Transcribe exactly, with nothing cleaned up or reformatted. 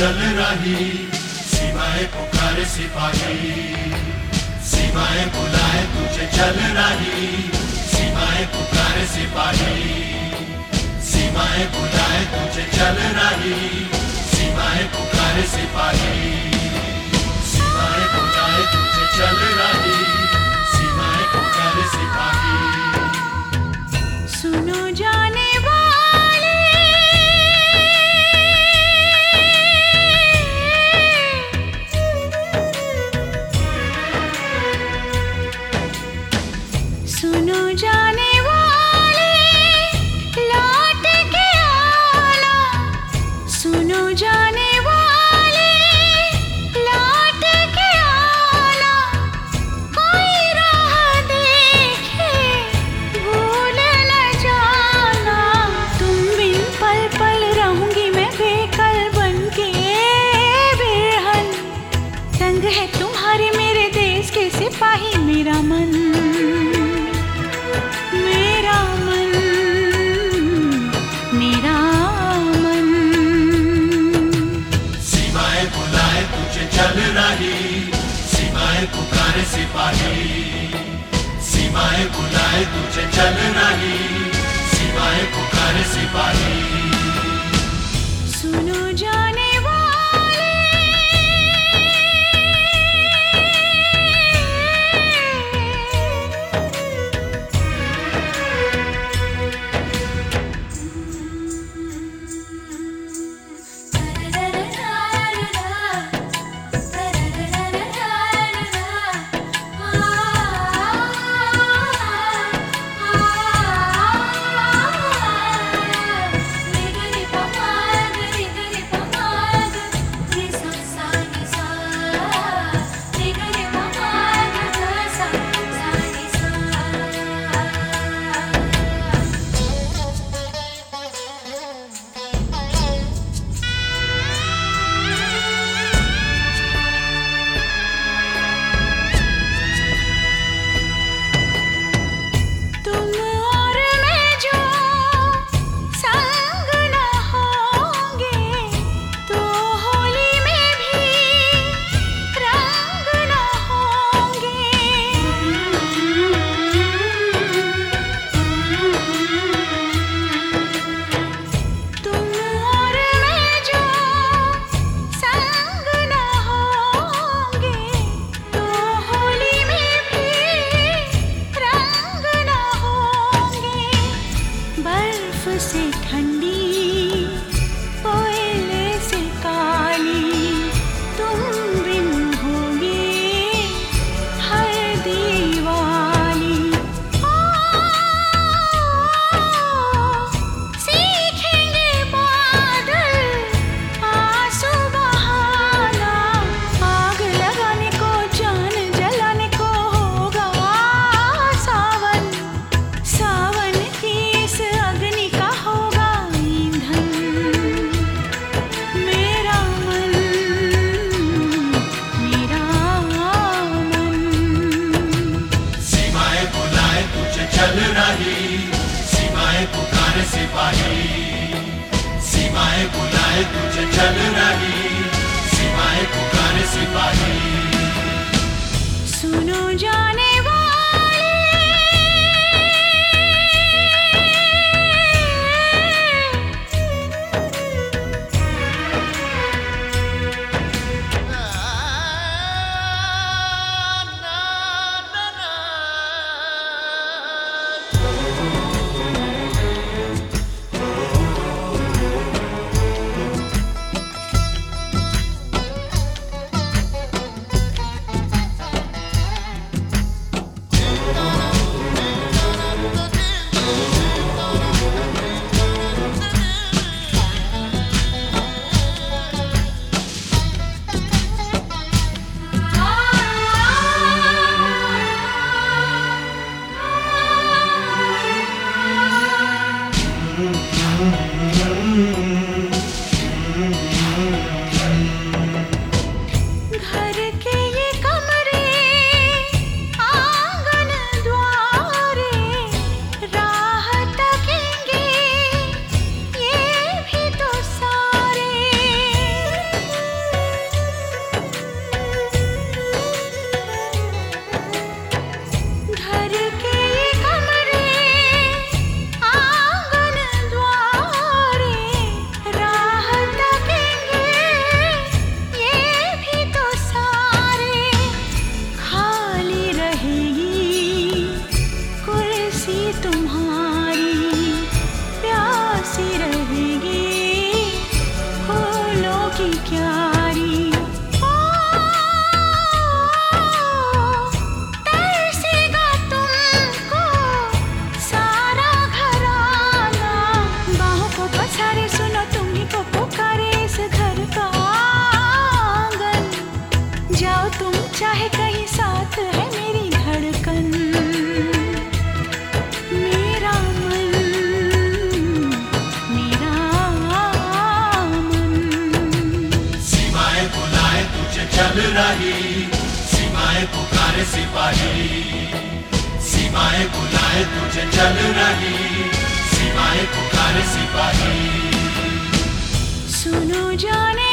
चल रही, सीमाएं पुकारे सिपाही, सीमाएं बुलाए तुझे चल रही, सीमाएं पुकारे सिपाही, सीमाएं बुलाए तुझे चल रही, सीमाएं पुकारे सिपाही, सीमाएं बुलाए तुझे चल रही, सीमाएं पुकारे सिपाही। सुनो जाने वाले, सुनो जाने वाले, लौट के आना, सुनो जाने वाले, लौट के आना, कोई राह देखे भूल न जाना, तुम बिन पल पल रहूंगी मैं बेकल बनके बेरहन, संग है तुम्हारे मेरे देश के सिपाही, मेरा मन, मेरा मन, मेरा मन। सीमाएं बुलाए तुझे चल रही, सीमाएं पुकारे सिपाही, सीमाएं बुलाए तुझे चल रही, सीमाएं पुकारे सिपाही। सुनो जाने वाले, तुम और मैं जो संग न होंगे, तो होली में भी रंग न होंगे। तुम और मैं जो संग न होंगे, तो होली में भी रंग न होंगे। बर्फ से ठंडी, कोयले से काली, तुम बिन होगी हर दीवाली। ओ, सीखेंगे बादल आंसू बहाना, आग लगाने को जान जलाने को होगा सावन, सावन की इस अग्नि का होगा ईंधन, मेरा मन, मेरा मन। सीमाएं बुलाए तुझे चल रही, सीमाएं पुकारे सिपाही, सीमाएं बुलाए तुझे चल रही, सीमाएं पुकारे सिपाही। सुनो जाने वाले, कहीं साथ है मेरी धड़कन, मेरा मन, मेरा मन। सीमाएं बुलाए तुझे चल रही, सीमाएं पुकारे सिपाही, सीमाएं बुलाए तुझे चल रही, सीमाएं पुकारे सिपाही। सुनो जाने